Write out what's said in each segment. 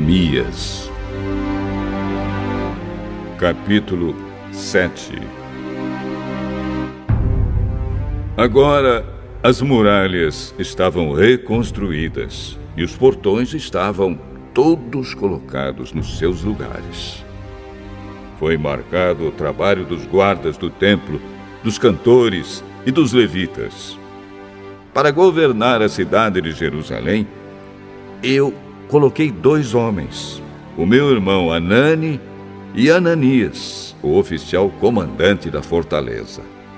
Neemias. Capítulo 7. Agora as muralhas estavam reconstruídas e os portões estavam todos colocados nos seus lugares. Foi marcado o trabalho dos guardas do templo, dos cantores e dos levitas. Para governar a cidade de Jerusalém, eu coloquei 2 homens, o meu irmão Hanani e Ananias, o oficial comandante da fortaleza.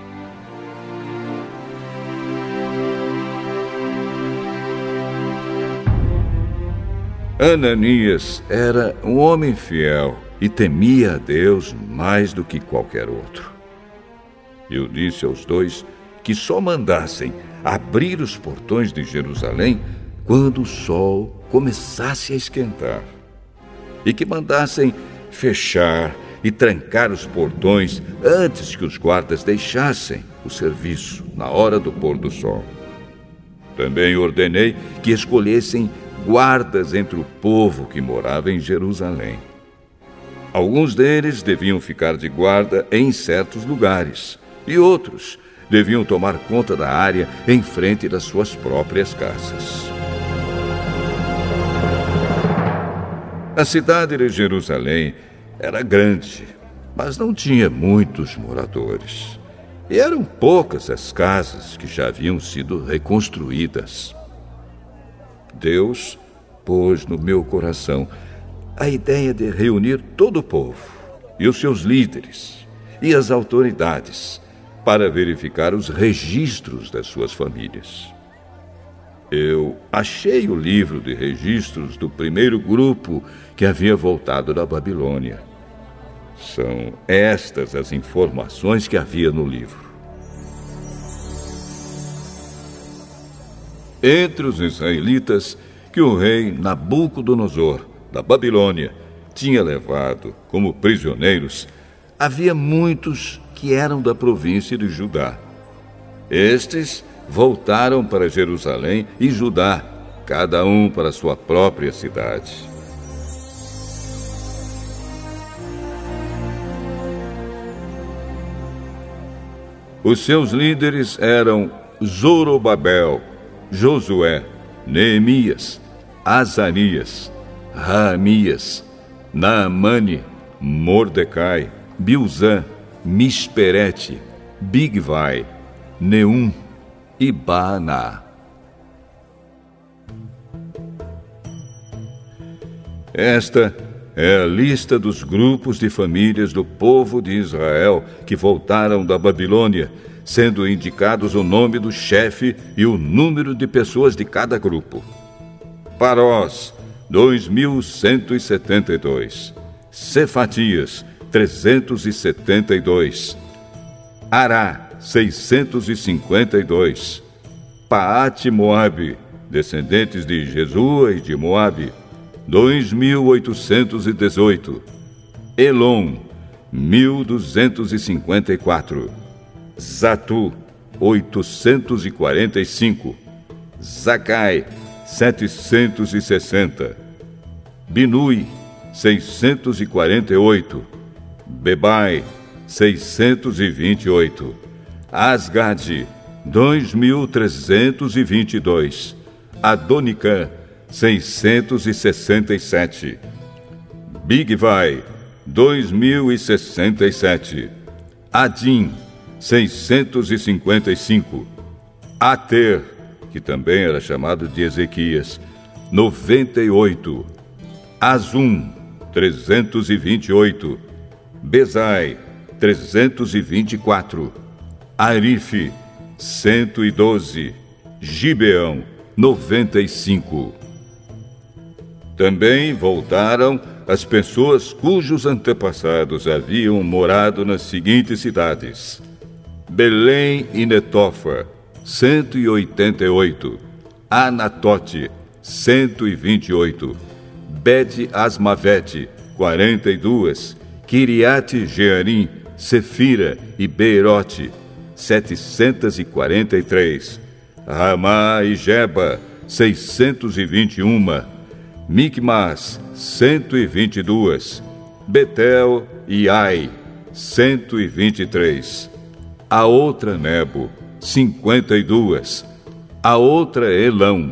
Ananias era um homem fiel e temia a Deus mais do que qualquer outro. Eu disse aos 2 que só mandassem abrir os portões de Jerusalém quando o sol começasse a esquentar, e que mandassem fechar e trancar os portões antes que os guardas deixassem o serviço na hora do pôr do sol. Também ordenei que escolhessem guardas entre o povo que morava em Jerusalém. Alguns deles deviam ficar de guarda em certos lugares, e outros deviam tomar conta da área em frente das suas próprias casas. A cidade de Jerusalém era grande, mas não tinha muitos moradores. E eram poucas as casas que já haviam sido reconstruídas. Deus pôs no meu coração a ideia de reunir todo o povo, e os seus líderes, e as autoridades, para verificar os registros das suas famílias. Eu achei o livro de registros do primeiro grupo que havia voltado da Babilônia. São estas as informações que havia no livro. Entre os israelitas que o rei Nabucodonosor, da Babilônia, tinha levado como prisioneiros, havia muitos que eram da província de Judá. Estes voltaram para Jerusalém e Judá, cada um para sua própria cidade. Os seus líderes eram Zorobabel, Josué, Neemias, Azarias, Raamias, Naamane, Mordecai, Bilzã, Misperete, Bigvai, Neum e Baaná. Esta é a lista dos grupos de famílias do povo de Israel que voltaram da Babilônia, sendo indicados o nome do chefe e o número de pessoas de cada grupo. Parós, 2.172. Cefatias, 372. Ará, 652. Paate Moabe, descendentes de Jesua e de Moabe, 2.818. Elom, 1.254. Zatu, 845. Zacai, 760. Binui, 648. Bebai, 628. Asgade, 2.322. Adonicã, 667. Bigvai, 2.067. Adim, 655. Ater, que também era chamado de Ezequias, 98. Azum, 328. Bezai, 324. Arife, 112. Gibeão, 95. Também voltaram as pessoas cujos antepassados haviam morado nas seguintes cidades: Belém e Netofa, 188. Anatote, 128. Bet-Asmavete, 42. Kiriate-Jearim, Sefira e Beerote, 743. Ramá e Geba, 621. Micmas, 122, Betel e Ai, 123, a outra Nebo, 52, a outra Elão,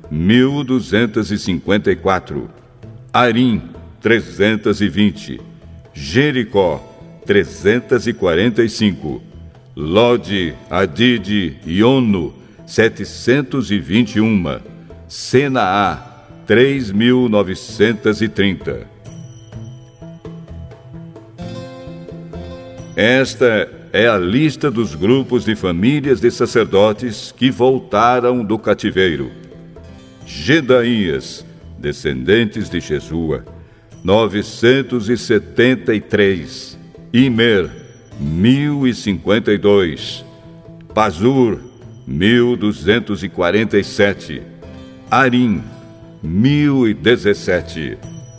1254, Arim, 320, Jericó, 345, Lode, Adide e Ono, 721, Senaá, 3.930. Esta é a lista dos grupos de famílias de sacerdotes que voltaram do cativeiro. Gedaías, descendentes de Jesua, 973. Imer, 1052. Pazur, 1247. Arim, 1017.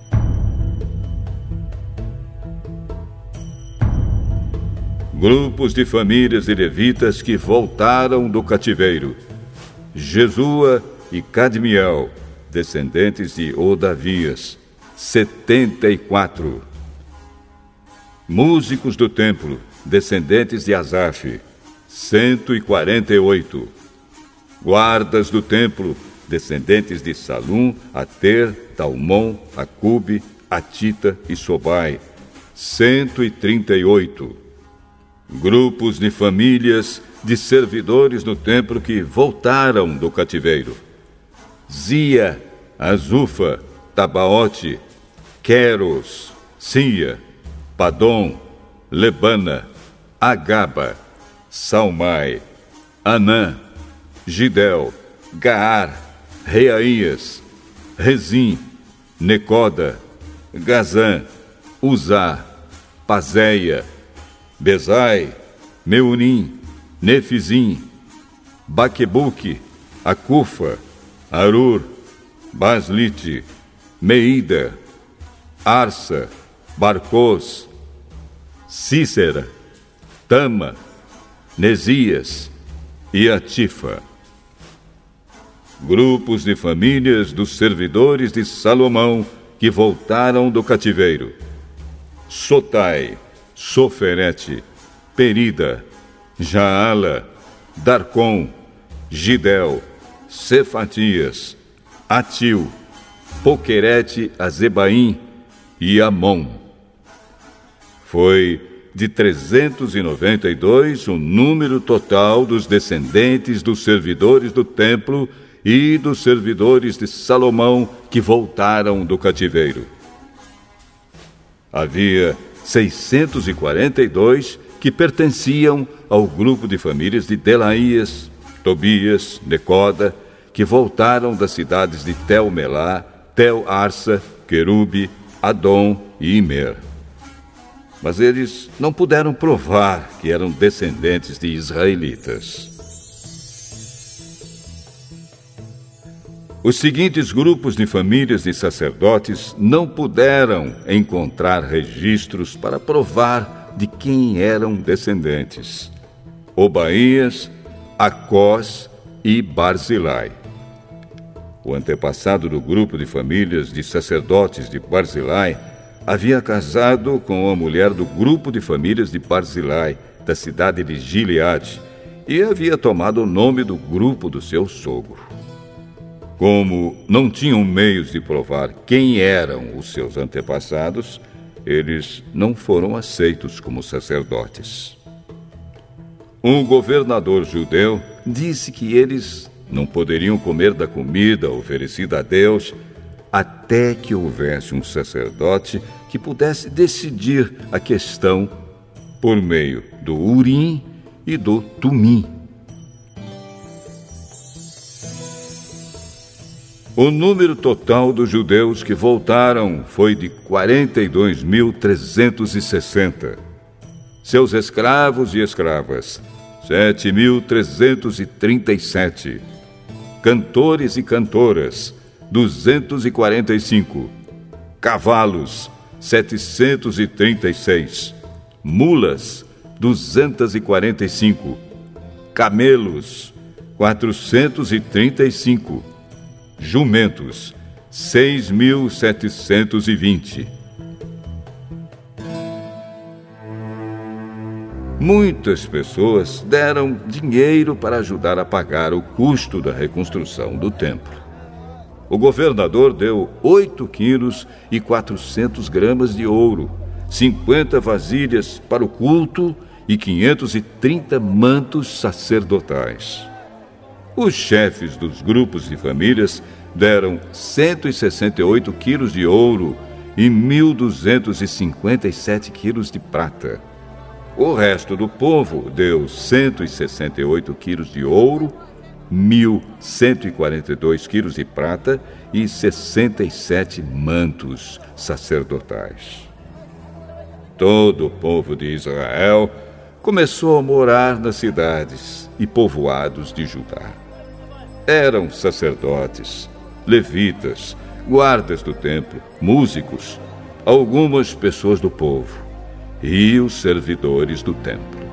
Grupos de famílias de levitas que voltaram do cativeiro. Jesua e Cadmiel, descendentes de Odavias, 74. Músicos do templo, descendentes de Asaf, 148. Guardas do templo, descendentes de Salum, Ater, Talmon, Acube, Atita e Sobai, 138. Grupos de famílias de servidores no templo que voltaram do cativeiro. Zia, Azufa, Tabaote, Queros, Sia, Padom, Lebana, Agaba, Salmai, Anã, Gidel, Gaar, Reaías, Rezim, Necoda, Gazã, Uzá, Pazéia, Bezai, Meunim, Nefizim, Baquebuque, Acufa, Arur, Baslite, Meida, Arsa, Barcos, Cícera, Tama, Nesias e Atifa. Grupos de famílias dos servidores de Salomão que voltaram do cativeiro. Sotai, Soferete, Perida, Jaala, Darcom, Gidel, Cefatias, Atil, Poquerete, Azebaim e Amon. Foi de 392 o número total dos descendentes dos servidores do templo e dos servidores de Salomão que voltaram do cativeiro. Havia 642 que pertenciam ao grupo de famílias de Delaías, Tobias, Necoda, que voltaram das cidades de Tel-Melá, Tel-Arsa, Querube, Adom e Imer. Mas eles não puderam provar que eram descendentes de israelitas. Os seguintes grupos de famílias de sacerdotes não puderam encontrar registros para provar de quem eram descendentes: Obaías, Acós e Barzilai. O antepassado do grupo de famílias de sacerdotes de Barzilai havia casado com a mulher do grupo de famílias de Barzilai, da cidade de Gileade, e havia tomado o nome do grupo do seu sogro. Como não tinham meios de provar quem eram os seus antepassados, eles não foram aceitos como sacerdotes. Um governador judeu disse que eles não poderiam comer da comida oferecida a Deus até que houvesse um sacerdote que pudesse decidir a questão por meio do Urim e do Tumim. O número total dos judeus que voltaram foi de 42.360. Seus escravos e escravas, 7.337. Cantores e cantoras, 245. Cavalos, 736. Mulas, 245. Camelos, 435. Jumentos, 6.720. Muitas pessoas deram dinheiro para ajudar a pagar o custo da reconstrução do templo. O governador deu 8 quilos e 400 gramas de ouro, 50 vasilhas para o culto e 530 mantos sacerdotais. Os chefes dos grupos de famílias deram 168 quilos de ouro e 1.257 quilos de prata. O resto do povo deu 168 quilos de ouro, 1.142 quilos de prata e 67 mantos sacerdotais. Todo o povo de Israel começou a morar nas cidades e povoados de Judá. Eram sacerdotes, levitas, guardas do templo, músicos, algumas pessoas do povo e os servidores do templo.